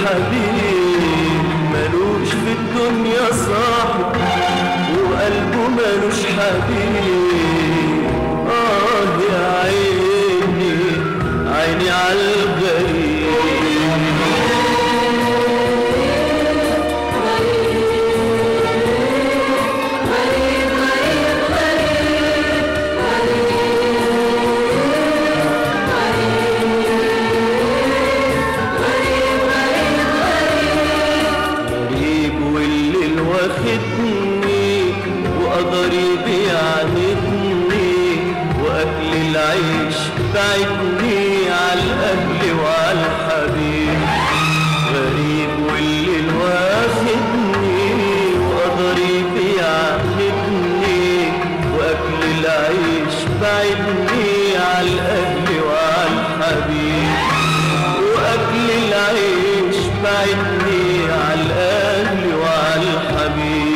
حبيب ملوش في الدنيا صاحب وقلبه ملوش حبيب. يا عيني عيني عالغريب. واخدني وقدري بيعاندني واكل العيش بعدني عالأهل وعالحبيب. غريب والليل واخدني وقدري بيعاندني واكل العيش بعدني عالأهل وعالحبيب. واكل العيش بعدني عالأهل وعالحبيب.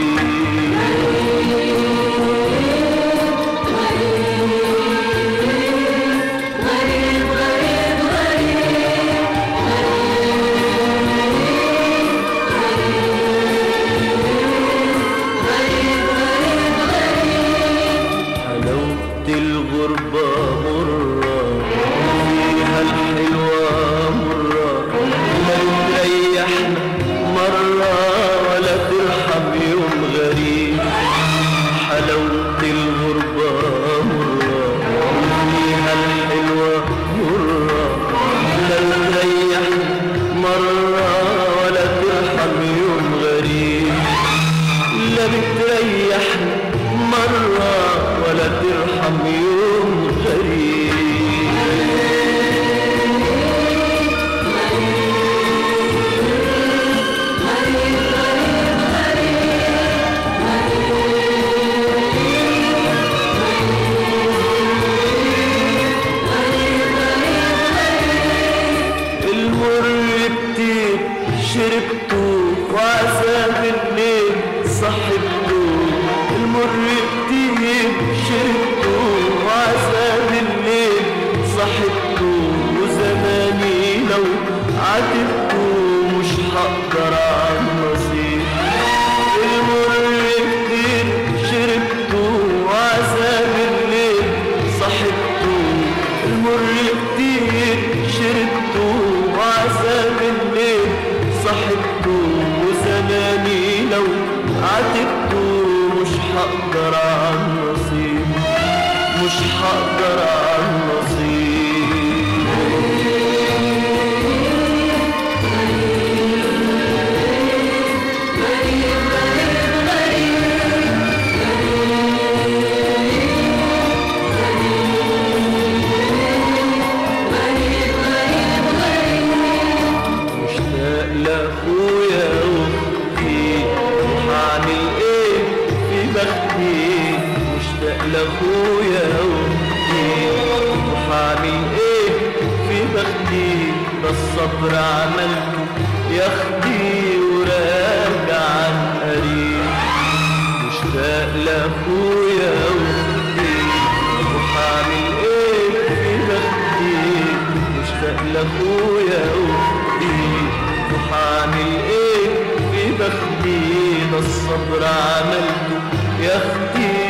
حلاوة الغربة مرة فيها الحلوة مرة لا تريحنا مرة ولا ترحم يوم غريب. حلاوة الغربة مرة فيها الحلوة مرة لا تريحنا مرة ولا ترحم يوم غريب. لا بتريحنا مرة ولا ترحم يوم غريب. شربته وعذاب الليل صحبته. المر كتير شربته وعذاب الليل صحبته. وزماني لو عاتبته مش هقدر عن نصيب. المر كتير شربته وعذاب الليل صحبته. المر كتير شربته وعذاب الليل صحبته. وزماني لو عاتبته مش هقدر عن نصيب. مش هقدر عن نصيب. لأخويا واختي وهعمل ايه في بختي. مشتاق لأخويا واختي وهعمل ايه في بختي. ده الصبر عملته يا اختي وراجع عن قريب. مشتاق لأخويا واختي وهعمل ايه في بختي. مشتاق لأخويا واختي وحامل ايه في بختي. ده الصبر عملته يا اختي